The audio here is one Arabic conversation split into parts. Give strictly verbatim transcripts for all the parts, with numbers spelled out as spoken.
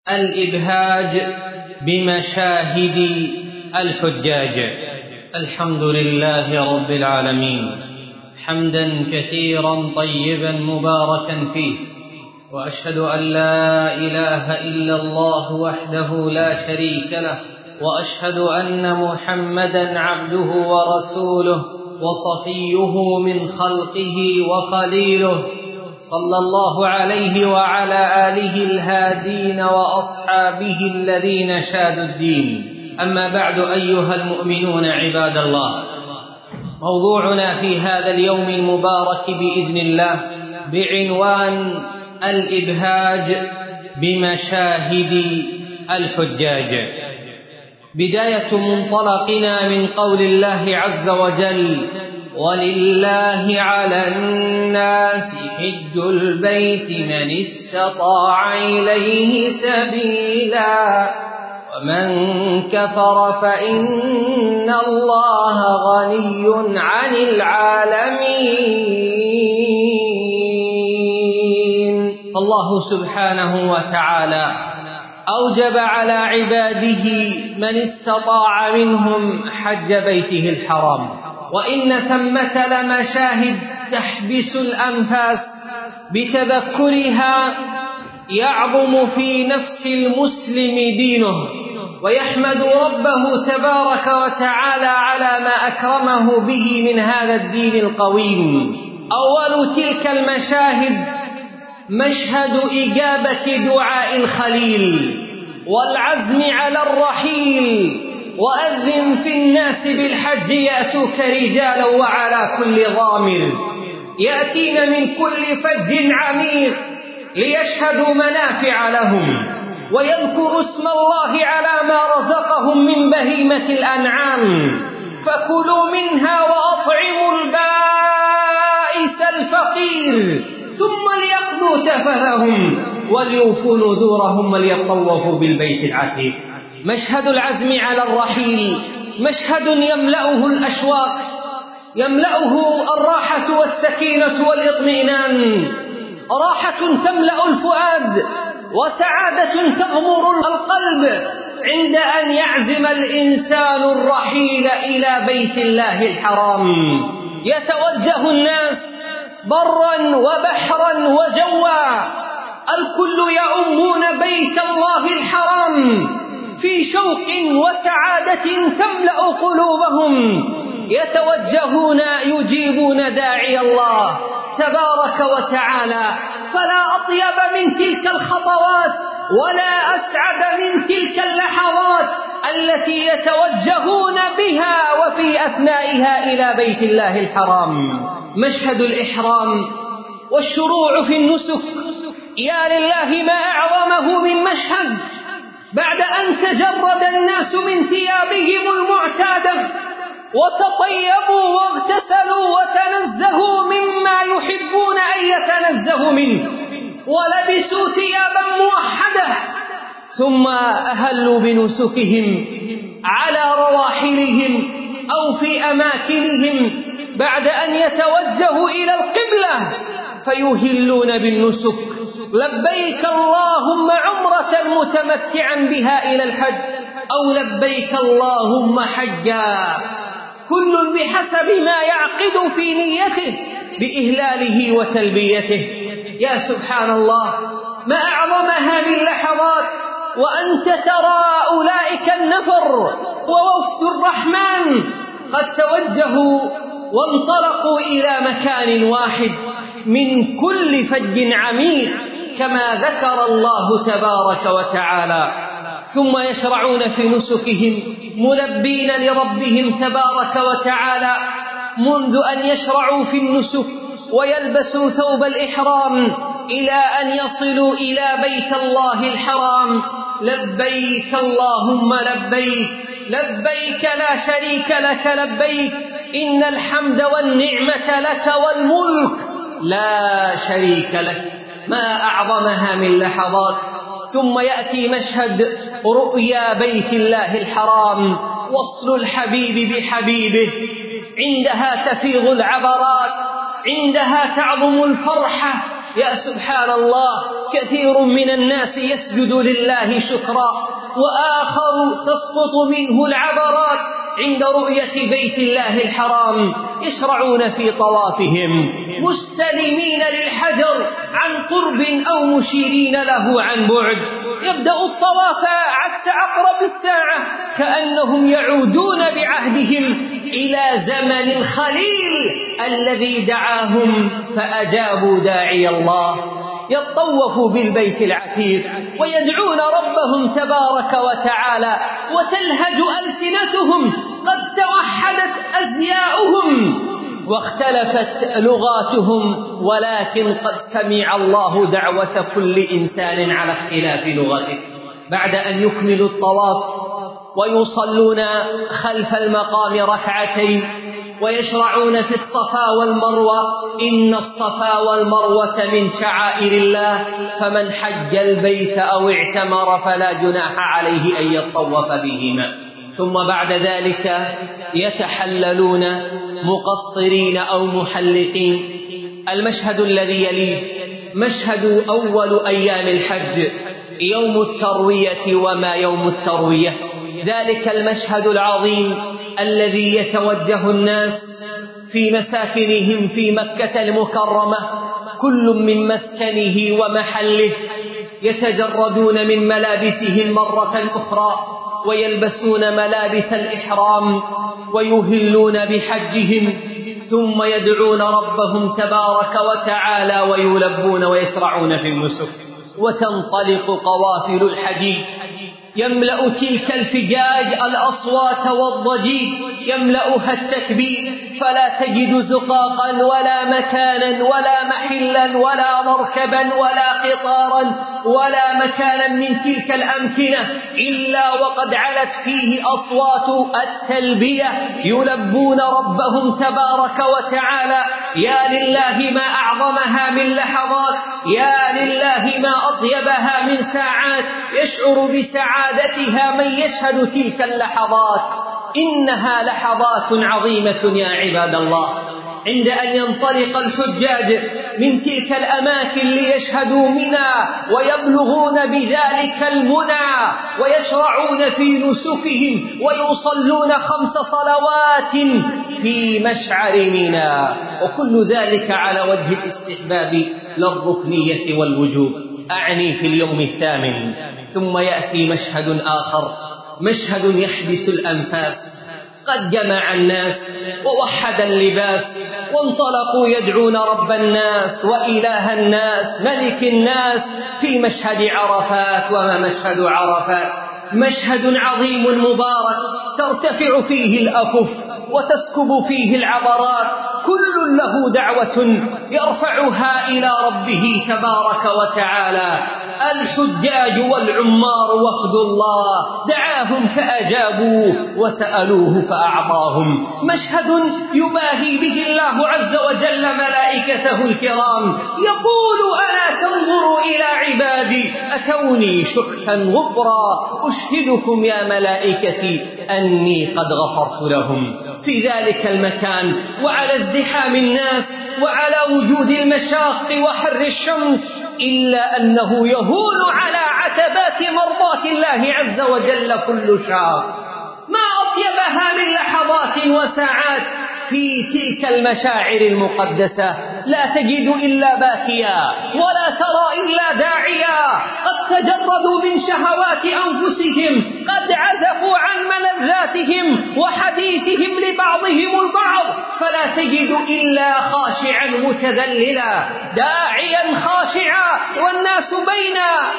الإبهاج بمشاهد الحجاج. الحمد لله رب العالمين حمدا كثيرا طيبا مباركا فيه، وأشهد أن لا إله إلا الله وحده لا شريك له، وأشهد أن محمدا عبده ورسوله وصفيه من خلقه وخليله، صلى الله عليه وعلى آله الهادين وأصحابه الذين شادوا الدين. أما بعد، أيها المؤمنون عباد الله، موضوعنا في هذا اليوم المبارك بإذن الله بعنوان الإبهاج بمشاهد الحجاج. بداية منطلقنا من قول الله عز وجل: ولله على الناس حج البيت من استطاع إليه سبيلا ومن كفر فإن الله غني عن العالمين. الله سبحانه وتعالى أوجب على عباده من استطاع منهم حج بيته الحرام، وإن ثمة لمشاهد تحبس الأنفاس بتذكرها يعظم في نفس المسلم دينه، ويحمد ربه تبارك وتعالى على ما أكرمه به من هذا الدين القويم. أول تلك المشاهد مشهد إجابة دعاء الخليل والعزم على الرحيل: وأذن في الناس بالحج يأتوك رجالا وعلى كل ضامر يأتين من كل فج عميق ليشهدوا منافع لهم ويذكروا اسم الله على ما رزقهم من بهيمة الأنعام، فكلوا منها وأطعموا البائس الفقير ثم ليقضوا تفثهم وليوفوا نذورهم وليطوفوا بالبيت العتيق. مشهد العزم على الرحيل مشهد يملأه الأشواق، يملأه الراحة والسكينة والإطمئنان، راحة تملأ الفؤاد وسعادة تغمر القلب عند أن يعزم الإنسان الرحيل إلى بيت الله الحرام. يتوجه الناس برا وبحرا وجوا، الكل يؤمون بيت الله الحرام في شوق وسعادة تملأ قلوبهم، يتوجهون يجيبون داعي الله تبارك وتعالى. فلا أطيب من تلك الخطوات ولا أسعد من تلك اللحظات التي يتوجهون بها وفي أثنائها إلى بيت الله الحرام. مشهد الإحرام والشروع في النسك، يا لله ما أعظمه من مشهد. بعد أن تجرد الناس من ثيابهم المعتادة وتطيبوا واغتسلوا وتنزهوا مما يحبون أن يتنزهوا منه ولبسوا ثيابا موحدة، ثم أهلوا بنسكهم على رواحلهم أو في أماكنهم بعد أن يتوجهوا إلى القبلة فيهلون بالنسك: لبيك اللهم عمرة متمتعا بها إلى الحج، أو لبيك اللهم حجا، كل بحسب ما يعقد في نيته بإهلاله وتلبيته. يا سبحان الله، ما أعظم هذه اللحظات وأنت ترى أولئك النفر ووفد الرحمن قد توجهوا وانطلقوا إلى مكان واحد من كل فج عميق كما ذكر الله تبارك وتعالى، ثم يشرعون في نسكهم ملبين لربهم تبارك وتعالى منذ أن يشرعوا في النسك ويلبسوا ثوب الإحرام إلى أن يصلوا إلى بيت الله الحرام: لبيك اللهم لبيك، لبيك لا شريك لك لبيك، إن الحمد والنعمة لك والملك لا شريك لك. ما أعظمها من لحظات. ثم يأتي مشهد رؤيا بيت الله الحرام، وصل الحبيب بحبيبه، عندها تفيض العبرات، عندها تعظم الفرحة يا سبحان الله، كثير من الناس يسجد لله شكرا، وآخر تسقط منه العبرات عند رؤية بيت الله الحرام، يشرعون في طوافهم مستلمين للحجر عن قرب أو مشيرين له عن بعد. يبدأ الطواف عكس عقرب الساعة، كأنهم يعودون بعهدهم إلى زمن الخليل الذي دعاهم فأجابوا داعي الله. يطوفوا بالبيت العتيق ويدعون ربهم تبارك وتعالى، وتلهج ألسنتهم، قد توحدت أزياؤهم واختلفت لغاتهم، ولكن قد سمع الله دعوة كل إنسان على اختلاف لغته. بعد أن يكملوا الطواف ويصلون خلف المقام ركعتين ويشرعون في الصفا والمروة، إن الصفا والمروة من شعائر الله، فمن حج البيت أو اعتمر فلا جناح عليه أن يطوف بهما. ثم بعد ذلك يتحللون مقصرين أو محلقين. المشهد الذي يليه مشهد أول أيام الحج، يوم التروية وما يوم التروية. ذلك المشهد العظيم الذي يتوجه الناس في مساكنهم في مكة المكرمة، كل من مسكنه ومحله، يتجردون من ملابسهم مرة أخرى ويلبسون ملابس الإحرام ويهلون بحجهم، ثم يدعون ربهم تبارك وتعالى ويلبون ويسرعون في النسك. وتنطلق قوافل الحجيج، يملأ تلك الفجاج الأصوات والضجيج، يملأها التكبير، فلا تجد زقاقا ولا مكانا ولا محلا ولا مركبا ولا قطارا ولا مكانا من تلك الأمكنة إلا وقد علت فيه أصوات التلبية، يلبون ربهم تبارك وتعالى. يا لله ما أعظمها من لحظات، يا لله ما أطيبها من ساعات، يشعر بسعادتها من يشهد تلك اللحظات. إنها لحظات عظيمة يا عباد الله، عند أن ينطلق الحجاج من تلك الأماكن ليشهدوا منى ويبلغون بذلك المنى ويشرعون في نسكهم ويصلون خمس صلوات في مشعر منى، وكل ذلك على وجه الاستحباب للركنية والوجوب، أعني في اليوم الثامن. ثم يأتي مشهد آخر، مشهد يحبس الأنفاس. قد جمع الناس ووحد اللباس وانطلقوا يدعون رب الناس وإله الناس ملك الناس في مشهد عرفات. وما مشهد عرفات؟ مشهد عظيم مبارك ترتفع فيه الأكف وتسكب فيه العبرات، كل له دعوة يرفعها إلى ربه تبارك وتعالى. الحجاج والعمار وفد الله، دعاهم فأجابوه وسألوه فأعطاهم. مشهد يباهي به الله عز وجل ملائكته الكرام، يقول ألا تنظروا إلى عبادي أتوني شحا غبرا، أشهدكم يا ملائكتي أني قد غفرت لهم. في ذلك المكان وعلى ازدحام الناس وعلى وجود المشاق وحر الشمس، إلا أنه يهون على عتبات مرضاة الله عز وجل كل شاق. ما أطيبها من لحظات وساعات في تلك المشاعر المقدسة، لا تجد إلا باكيا ولا ترى إلا داعيا، قد تجردوا من شهوات أنفسهم، قد عزفوا عن ملذاتهم وحديثهم لبعضهم البعض، فلا تجد إلا خاشعا متذللا داعيا خاشعا، والناس بين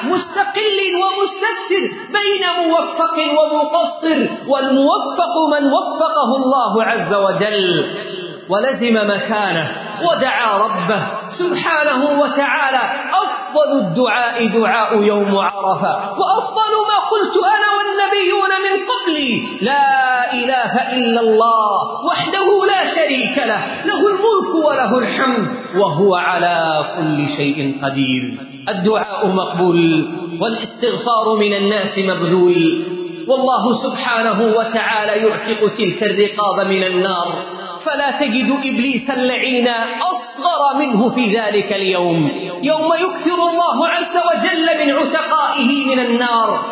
مستقل ومستكثر، بين موفق ومقصر، والموفق من وفقه الله عز وجل ولزم مكانه ودعا ربه سبحانه وتعالى. أفضل الدعاء دعاء يوم عرفة، وأفضل ما قلت أنا والنبيون من قبلي لا إله إلا الله وحده لا شريك له، له الملك وله الحمد وهو على كل شيء قدير. الدعاء مقبول والاستغفار من الناس مبذول، والله سبحانه وتعالى يعتق تلك الرقاب من النار، فلا تجد إبليس اللعين أصغر منه في ذلك اليوم. يوم يكثر الله عز وجل من عتقائه من النار،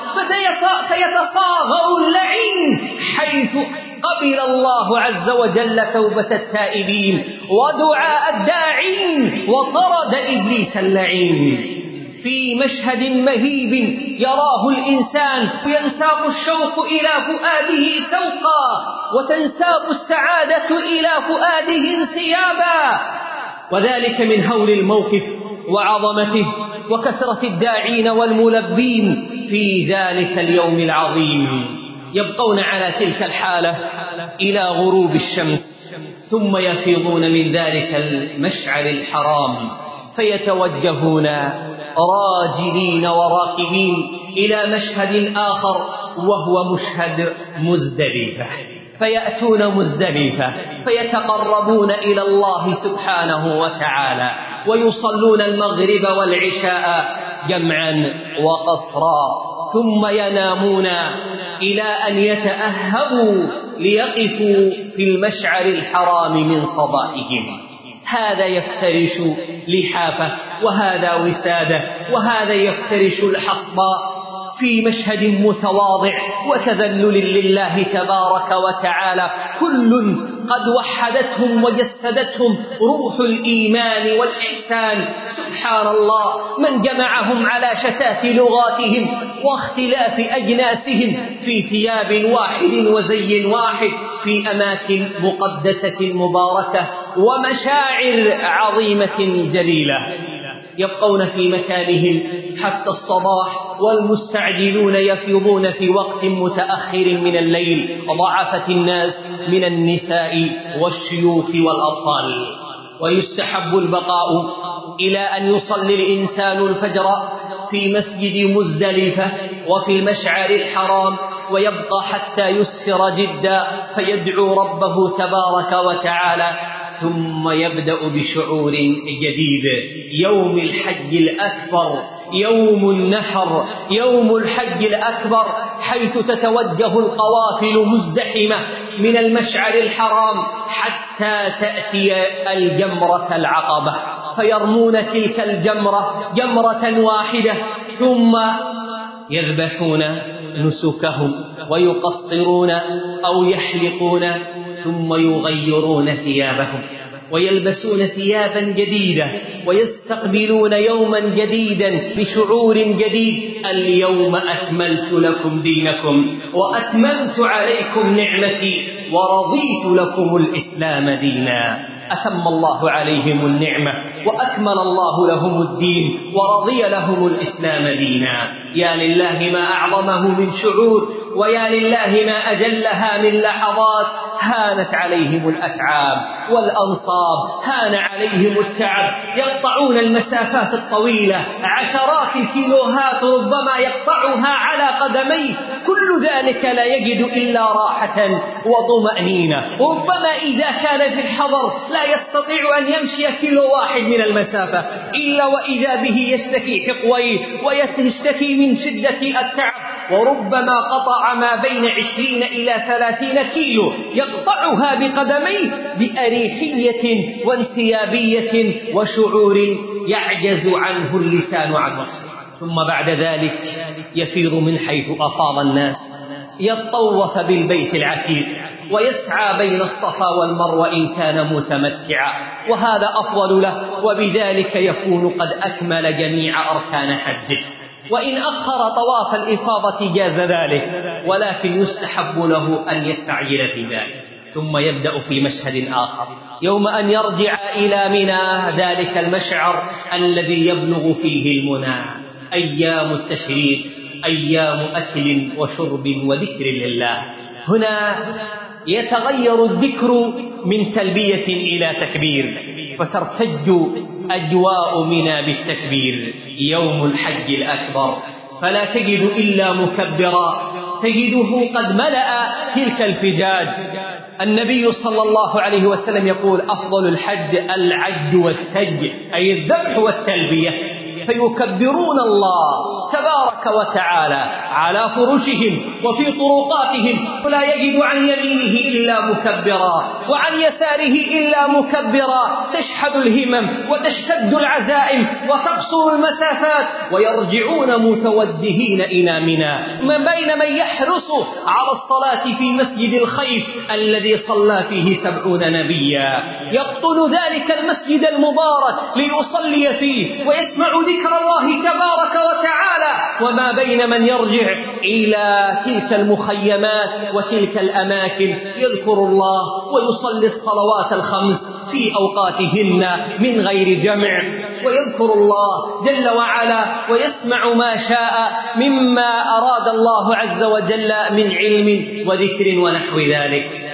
فسيتصاغر اللعين حيث قبل الله عز وجل توبة التائبين ودعاء الداعين وطرد إبليس اللعين. في مشهد مهيب يراه الإنسان ينساب الشوق إلى فؤاده سوقا وتنساب السعادة إلى فؤاده انسيابا، وذلك من هول الموقف وعظمته وكثرة الداعين والملبين في ذلك اليوم العظيم. يبقون على تلك الحالة إلى غروب الشمس، ثم يفيضون من ذلك المشعر الحرام فيتوجهون راجلين وراكبين إلى مشهد آخر وهو مشهد مزدلفة، فيأتون مزدلفة فيتقربون إلى الله سبحانه وتعالى ويصلون المغرب والعشاء جمعا وقصرا، ثم ينامون إلى أن يتأهبوا ليقفوا في المشعر الحرام من صباحهم. هذا يفترش لحافه وهذا وساده وهذا يفترش الحصباء في مشهد متواضع وتذلل لله تبارك وتعالى، كل قد وحدتهم وجسدتهم روح الإيمان والإحسان. سبحان الله، من جمعهم على شتات لغاتهم واختلاف أجناسهم في ثياب واحد وزي واحد في أماكن مقدسة مباركة ومشاعر عظيمة جليلة. يبقون في مكانهم حتى الصباح والمستعجلون يفيضون في وقت متأخر من الليل، ضعفت الناس من النساء والشيوخ والأطفال. ويستحب البقاء إلى أن يصلي الإنسان الفجر في مسجد مزدلفة وفي المشعر الحرام، ويبقى حتى يسفر جدا فيدعو ربه تبارك وتعالى، ثم يبدأ بشعور جديد. يوم الحج الأكبر، يوم النحر، يوم الحج الأكبر، حيث تتوجه القوافل مزدحمة من المشعر الحرام حتى تأتي الجمرة العقبة، فيرمون تلك الجمرة جمرة واحدة، ثم يذبحون نسكهم ويقصرون أو يحلقون، ثم يغيرون ثيابهم ويلبسون ثيابا جديدة ويستقبلون يوما جديدا بشعور جديد. اليوم أكملت لكم دينكم وأتممت عليكم نعمتي ورضيت لكم الإسلام دينا. أتم الله عليهم النعمة وأكمل الله لهم الدين ورضي لهم الإسلام دينا. يا لله ما أعظمه من شعور، ويا لله ما أجلها من لحظات. هانت عليهم الأتعاب والأنصاب، هان عليهم التعب، يقطعون المسافات الطويلة عشرات الكيلوهات ربما يقطعها على قدميه، كل ذلك لا يجد إلا راحة وطمأنينة. ربما إذا كان في الحضر لا يستطيع أن يمشي كيلو واحد من المسافة إلا وإذا به يشتكي حقويه ويشتكي من شدة التعب، وربما قطع ما بين عشرين إلى ثلاثين كيلو يقطعها بقدميه بأريحية وانسيابية وشعور يعجز عنه اللسان عن وصفه. ثم بعد ذلك يفيض من حيث أفاض الناس، يطوف بالبيت العتيق ويسعى بين الصفا والمروة إن كان متمتعا، وهذا أفضل له، وبذلك يكون قد أكمل جميع أركان حجه. وإن أخر طواف الإفاضة جاز ذلك، ولكن يستحب له أن يستعجل في ذلك. ثم يبدأ في مشهد آخر يوم أن يرجع إلى منى، ذلك المشعر الذي يبلغ فيه المنى. أيام التشريق أيام أكل وشرب وذكر لله. هنا يتغير الذكر من تلبية إلى تكبير، فترتج أجواء منى بالتكبير. يوم الحج الأكبر فلا تجد إلا مكبرا، تجده قد ملأ تلك الفجاج. النبي صلى الله عليه وسلم يقول: أفضل الحج العج والتج، أي الذبح والتلبية، فيكبرون الله تبارك وتعالى على فرشهم وفي طرقاتهم، لا يجد عن يمينه إلا مكبرا وعن يساره إلا مكبرا، تشحذ الهمم وتشتد العزائم وتقصر المسافات، ويرجعون متوجهين إلى منى، من بين من يحرص على الصلاة في مسجد الخيف الذي صلى فيه سبعون نبيا، يقطن ذلك المسجد المبارك ليصلي فيه ويسمع ذكر الله تبارك وتعالى، وما بين من يرجع إلى تلك المخيمات وتلك الأماكن يذكر الله ويصلي الصلوات الخمس في أوقاتهن من غير جمع، ويذكر الله جل وعلا ويسمع ما شاء مما أراد الله عز وجل من علم وذكر ونحو ذلك.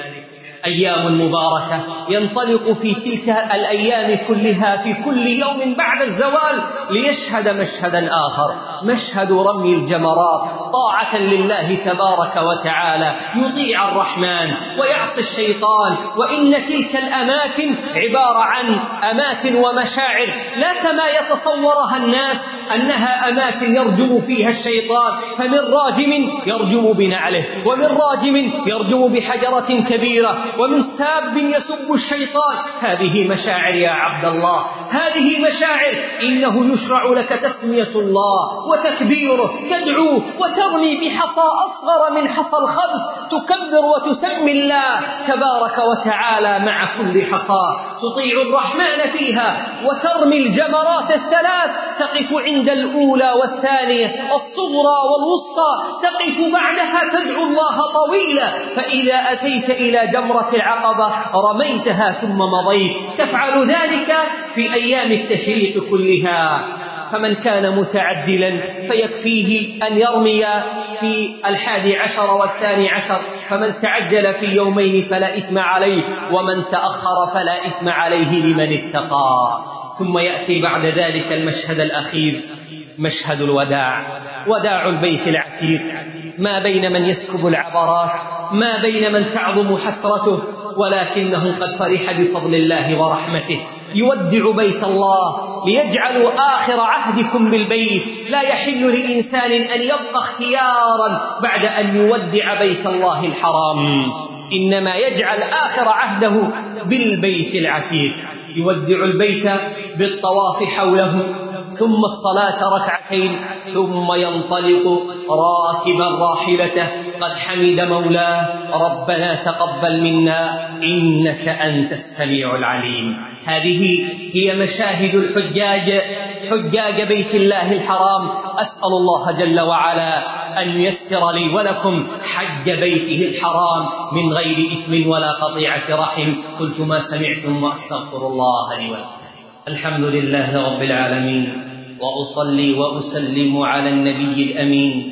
أيام مباركة ينطلق في تلك الأيام كلها في كل يوم بعد الزوال ليشهد مشهدا آخر، مشهد رمي الجمرات طاعة لله تبارك وتعالى، يطيع الرحمن ويعصي الشيطان. وإن تلك الأماكن عبارة عن أماكن ومشاعر لا كما يتصورها الناس أنها أماكن يرجم فيها الشيطان، فمن راجم يرجم بنعله، ومن راجم يرجم بحجرة كبيرة، ومن ساب يسب الشيطان. هذه مشاعر يا عبد الله، هذه مشاعر. إنه يشرع لك تسمية الله وتكبيره، تدعو وترمي بحصى أصغر من حصى الخبز، تكبر وتسمي الله تبارك وتعالى مع كل حصى، تطيع الرحمن فيها وترمي الجمرات الثلاث، تقف عند الأولى والثانية الصغرى والوسطى، تقف بعدها تدعو الله طويلا، فإذا أتيت إلى جمرة العقبة رميتها ثم مضيت. تفعل ذلك في أيام التشريق كلها. فمن كان متعجلا فيكفيه أن يرمي في الحادي عشر والثاني عشر، فمن تعجل في يومين فلا إثم عليه، ومن تأخر فلا إثم عليه لمن اتقى. ثم يأتي بعد ذلك المشهد الأخير، مشهد الوداع، وداع البيت العتيق، ما بين من يسكب العبرات، ما بين من تعظم حسرته، ولكنه قد فرح بفضل الله ورحمته، يودع بيت الله ليجعلوا آخر عهدكم بالبيت. لا يحل لإنسان أن يبقى اختيارا بعد أن يودع بيت الله الحرام، إنما يجعل آخر عهده بالبيت العتيق، يودع البيت بالطواف حوله، ثم الصلاة ركعتين، ثم ينطلق راكبا راحلته قد حمد مولاه ربنا تقبل منا إنك أنت السميع العليم. هذه هي مشاهد الحجاج، حجاج بيت الله الحرام. أسأل الله جل وعلا أن ييسر لي ولكم حج بيته الحرام من غير إثم ولا قطيعة رحم. قلت ما سمعتم وأستغفر الله لي ولكم. الحمد لله رب العالمين، وأصلي وأسلم على النبي الأمين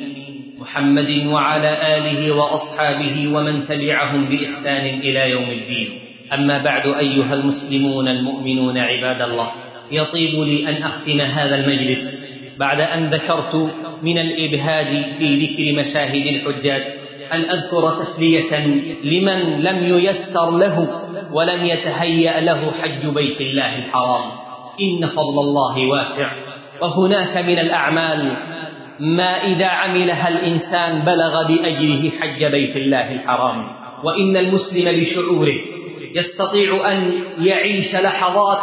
محمد وعلى آله وأصحابه ومن تبعهم بإحسان إلى يوم الدين. أما بعد، أيها المسلمون المؤمنون عباد الله، يطيب لي أن أختم هذا المجلس بعد أن ذكرت من الإبهاج في ذكر مشاهد الحجاج أن أذكر تسلية لمن لم ييسر له ولم يتهيأ له حج بيت الله الحرام. إن فضل الله واسع، وهناك من الأعمال ما إذا عملها الإنسان بلغ بأجره حج بيت الله الحرام. وإن المسلم بشعوره يستطيع أن يعيش لحظات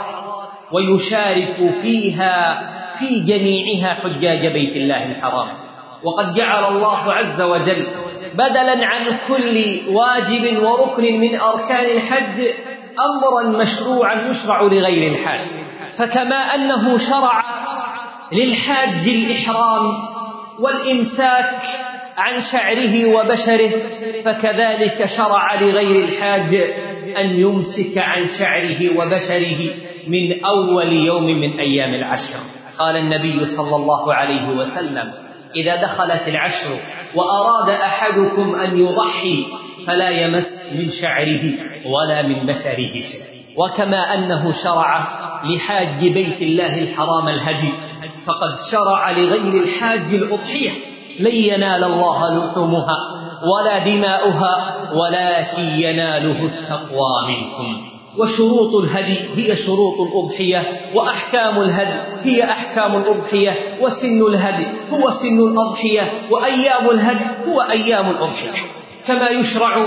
ويشارك فيها في جميعها حجاج بيت الله الحرام. وقد جعل الله عز وجل بدلا عن كل واجب وركن من أركان الحج أمرا مشروعا يشرع لغير الحاج. فكما أنه شرع للحاج الإحرام والإمساك عن شعره وبشره، فكذلك شرع لغير الحاج أن يمسك عن شعره وبشره من أول يوم من أيام العشر. قال النبي صلى الله عليه وسلم: إذا دخلت العشر وأراد أحدكم أن يضحي فلا يمس من شعره ولا من بشره شيء. وكما أنه شرع لحاج بيت الله الحرام الهدي، فقد شرع لغير الحاج الأضحية. لن ينال الله لحومها ولا دماؤها ولكن يناله التقوى منكم. وشروط الهدي هي شروط الأضحية، وأحكام الهدي هي أحكام الأضحية، وسن الهدي هو سن الأضحية، وأيام الهدي هو أيام الأضحية. كما يشرع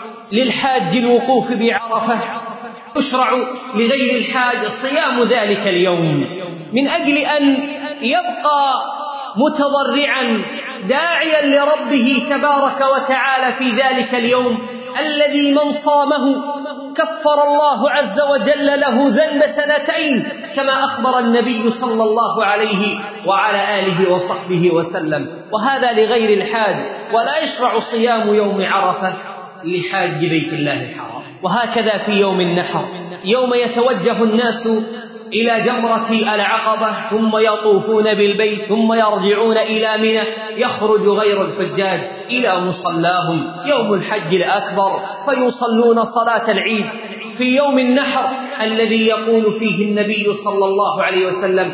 للحاج الوقوف بعرفة، يشرع لغير الحاج صيام ذلك اليوم من أجل أن يبقى متضرعا داعيا لربه تبارك وتعالى في ذلك اليوم الذي من صامه كفر الله عز وجل له ذنب سنتين، كما أخبر النبي صلى الله عليه وعلى آله وصحبه وسلم. وهذا لغير الحاج، ولا يشرع صيام يوم عرفة لحاج بيت الله الحرام. وهكذا في يوم النحر، يوم يتوجه الناس إلى جمرة العقبة ثم يطوفون بالبيت ثم يرجعون إلى منى، يخرج غير الحجاج إلى مصلاهم يوم الحج الأكبر فيصلون صلاة العيد. في يوم النحر الذي يقول فيه النبي صلى الله عليه وسلم: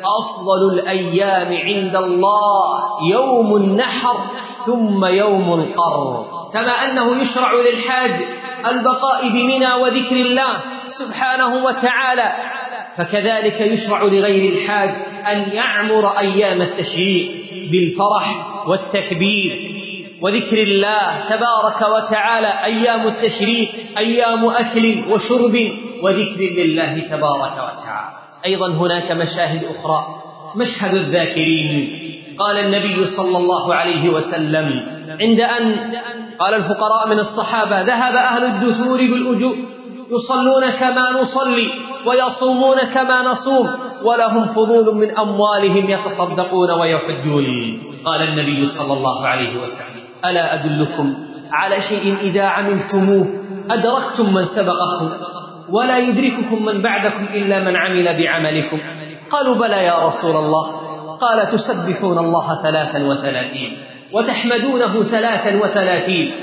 أفضل الأيام عند الله يوم النحر ثم يوم القر. كما أنه يشرع للحاج البقاء بمنى وذكر الله سبحانه وتعالى، فكذلك يشرع لغير الحاج أن يعمر أيام التشريق بالفرح والتكبير وذكر الله تبارك وتعالى. أيام التشريق أيام أكل وشرب وذكر لله تبارك وتعالى. أيضا هناك مشاهد أخرى، مشهد الذاكرين. قال النبي صلى الله عليه وسلم عند أن قال الفقراء من الصحابة: ذهب أهل الدثور بالأجور يصلون كما نصلي ويصومون كما نصوم ولهم فضول من أموالهم يتصدقون ويحجون. قال النبي صلى الله عليه وسلم: ألا أدلكم على شيء إذا عملتموه أدركتم من سبقكم ولا يدرككم من بعدكم إلا من عمل بعملكم؟ قالوا: بلى يا رسول الله. قال: تسبحون الله ثلاثا وثلاثين وتحمدونه ثلاثا وثلاثين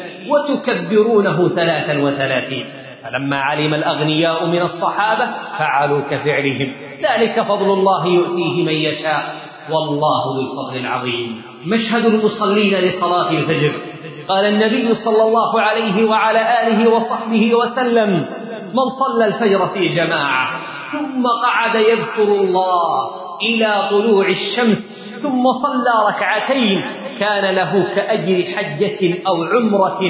وتكبرونه ثلاثا وثلاثين. فلما علم الأغنياء من الصحابة فعلوا كفعلهم، ذلك فضل الله يؤتيه من يشاء والله ذو الفضل العظيم. مشهد المصلين لصلاة الفجر. قال النبي صلى الله عليه وعلى آله وصحبه وسلم: من صلى الفجر في جماعة ثم قعد يذكر الله إلى طلوع الشمس ثم صلى ركعتين كان له كأجر حجة أو عمرة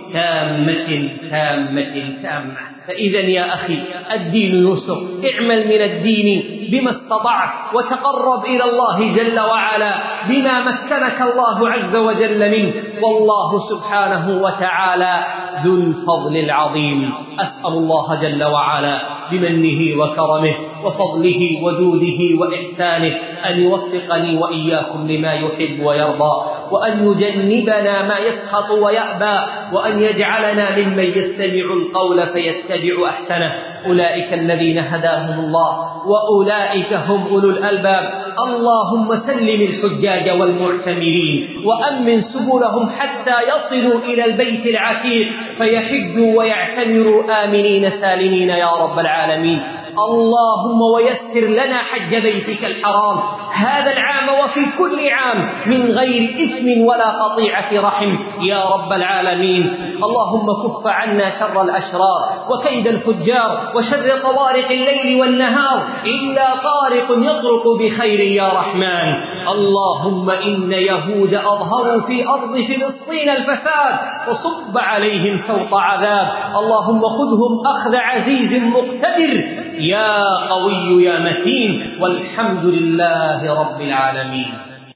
تامة تامة تامة. فإذا يا أخي الدين يسر، اعمل من الدين بما استطعت وتقرب إلى الله جل وعلا بما مكنك الله عز وجل منه، والله سبحانه وتعالى ذو الفضل العظيم. أسأل الله جل وعلا بمنه وكرمه وفضله وجوده وإحسانه أن يوفقني وإياكم لما يحب ويرضى، وأن يجنبنا ما يسخط ويأبى، وأن يجعلنا ممن يستمع القول فيتبع أحسنه. أولئك الذين هداهم الله وأولئك هم أولو الألباب. اللهم سلم الحجاج والمعتمرين وأمن سبلهم حتى يصلوا إلى البيت العتيق فيحجوا ويعتمروا آمنين سالمين يا رب العالمين. اللهم ويسر لنا حج بيتك الحرام هذا العام وفي كل عام من غير إثم ولا قطيعة رحم يا رب العالمين. اللهم كف عنا شر الأشرار وكيد الفجار وشر طوارق الليل والنهار إلا طارق يطرق بخير يا رحمن. اللهم إن يهود أظهروا في أرض فلسطين الفساد وصب عليهم سوط عذاب. اللهم خذهم أخذ عزيز مقتدر يا قوي يا متين، والحمد لله رب العالمين.